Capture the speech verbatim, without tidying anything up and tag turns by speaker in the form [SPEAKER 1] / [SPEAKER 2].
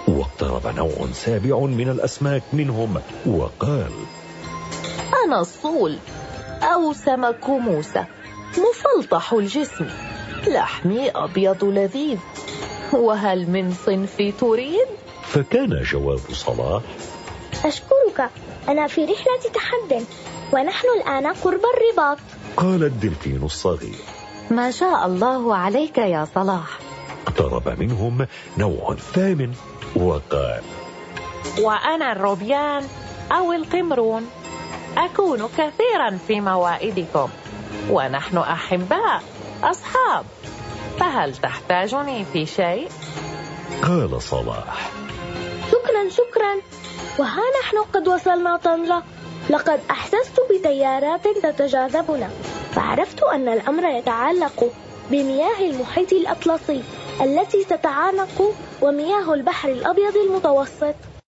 [SPEAKER 1] واقترب نوع سابع من الأسماك منهم وقال:
[SPEAKER 2] أنا الصول أو سمك موسى، مفلطح الجسم، لحمي أبيض لذيذ، وهل من صنفي تريد؟
[SPEAKER 1] فكان جواب صلاح:
[SPEAKER 3] أشكرك، أنا في رحلة تحد، ونحن الآن قرب الرباط.
[SPEAKER 1] قال الدلفين الصغير:
[SPEAKER 2] ما شاء الله عليك يا صلاح.
[SPEAKER 1] اقترب منهم نوع ثامن وقال:
[SPEAKER 4] وأنا الروبيان أو القمرون، أكون كثيرا في موائدكم، ونحن أحباء أصحاب، فهل تحتاجني في شيء؟
[SPEAKER 1] قال صلاح:
[SPEAKER 3] شكرا شكرا، وها نحن قد وصلنا طنجة. لقد أحسست بتيارات تتجاذبنا، فعرفت أن الأمر يتعلق بمياه المحيط الأطلسي التي تتعانق ومياه البحر الأبيض المتوسط.